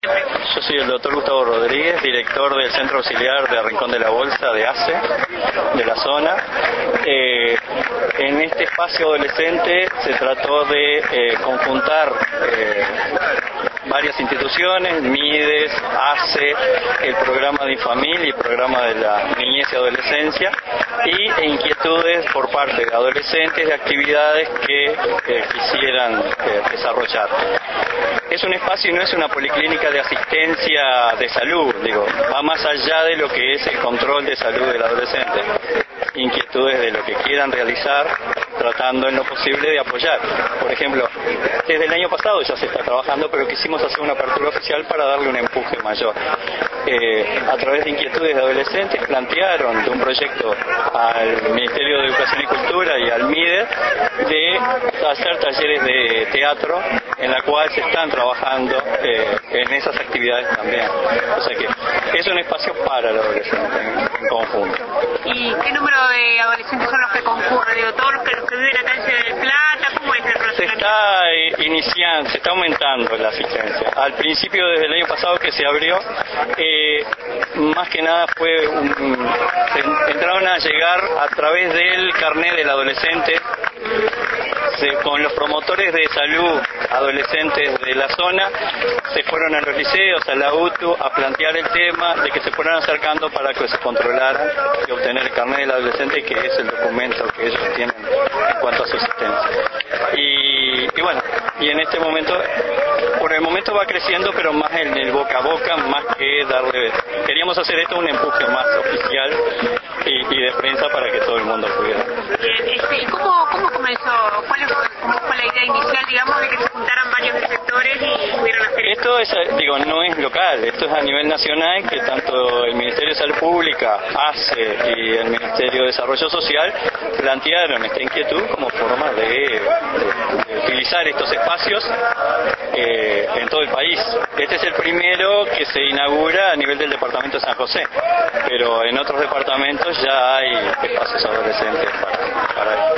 Yo soy el doctor Gustavo Rodríguez, director del Centro Auxiliar de Rincón de la Bolsa de ACE, de la zona. En este espacio adolescente se trató de conjuntar varias instituciones, MIDES, ACE, el programa de Infamil y el programa de la niñez y adolescencia, y inquietudes por parte de adolescentes de actividades que quisieran desarrollar. Es un espacio y no es una policlínica de asistencia de salud, va más allá de lo que es el control de salud del adolescente. Inquietudes de lo que quieran realizar, tratando en lo posible de apoyar. Por ejemplo, desde el año pasado ya se está trabajando, pero quisimos hacer una apertura oficial para darle un empuje mayor. A través de inquietudes de adolescentes plantearon de un proyecto al Ministerio de Educación y Cultura y al MIDE de hacer talleres de teatro en la cual se están trabajando en esas actividades también. O sea que es un espacio para el adolescente en conjunto. ¿Y qué número de adolescentes son los que concurren? ¿Todos los que viven acá en Ciudad del Plata? ¿Cómo es el proceso? Se está aumentando la asistencia. Al principio, desde el año pasado que se abrió, más que nada entraron a llegar a través del carnet del adolescente, con los promotores de salud adolescentes de la zona, se fueron a los liceos, a la UTU, a plantear el tema de que se fueran acercando para que se controlaran y obtener el carnet del adolescente, que es el documento que ellos tienen en cuanto a su asistencia. Y bueno, y en este momento, por el momento va creciendo, pero más en el boca a boca, más que darle... Queríamos hacer esto un empuje más oficial y de prensa para que todo el mundo pudiera. ¿Y cómo comenzó? ¿Cómo fue la idea inicial, digamos, de que se juntaran varios sectores y pudieran hacer esto? Esto no es local, esto es a nivel nacional, que tanto el Ministerio de Salud Pública, ACE y el Ministerio de Desarrollo Social plantearon esta inquietud como forma de utilizar estos espacios en todo el país. Este es el primero que se inaugura a nivel del departamento de San José, pero en otros departamentos ya hay espacios adolescentes para